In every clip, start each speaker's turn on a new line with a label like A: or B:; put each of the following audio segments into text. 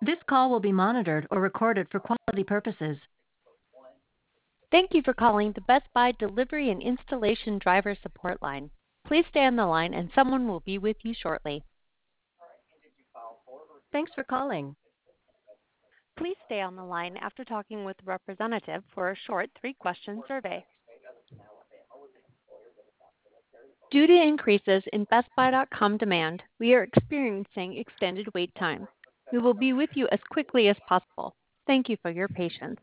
A: This call will be monitored or recorded for quality purposes.
B: Thank you for calling the Best Buy Delivery and Installation Driver Support Line. Please stay on the line and someone will be with you shortly.
A: Thanks for calling.
B: Please stay on the line after talking with a representative for a short 3-question survey. Due to increases in BestBuy.com demand, we are experiencing extended wait time. We will be with you as quickly as possible. Thank you for your patience.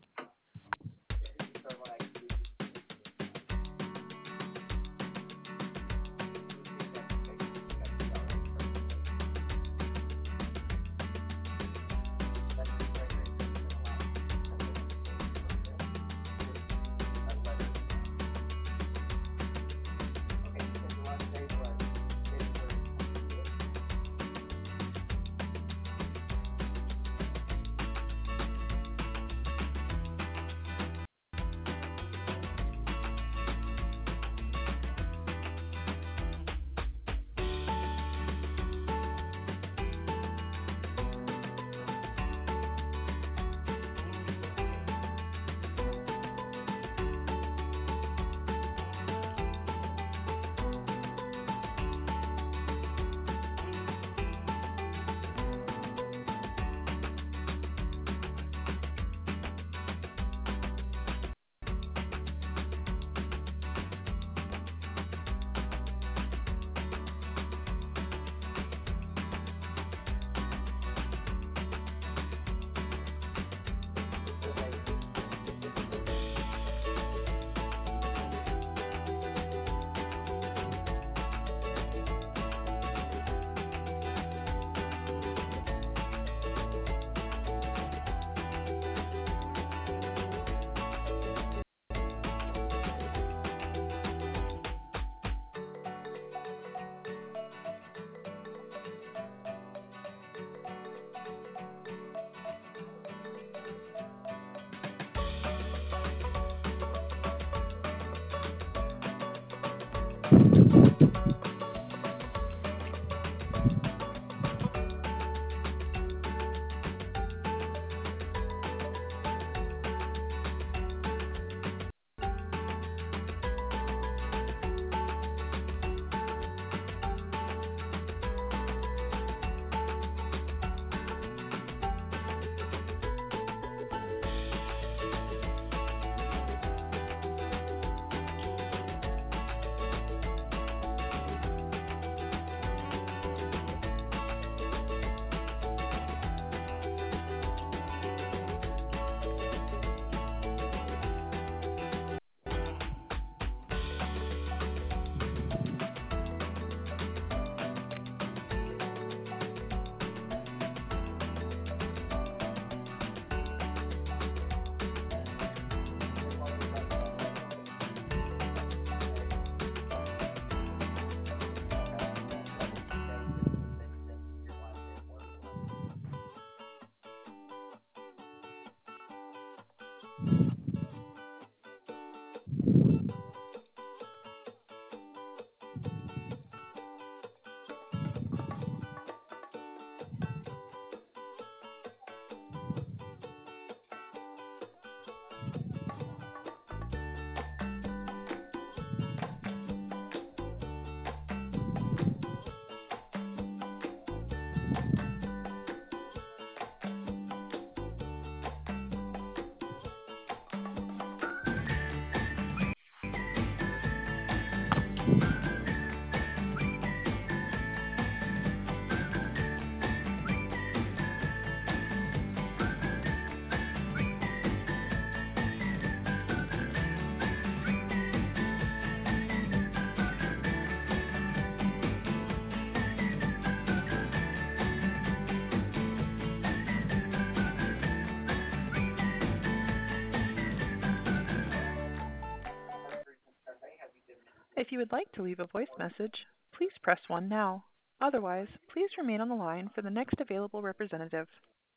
C: If you would like to leave a voice message, please press 1 now. Otherwise, please remain on the line for the next available representative.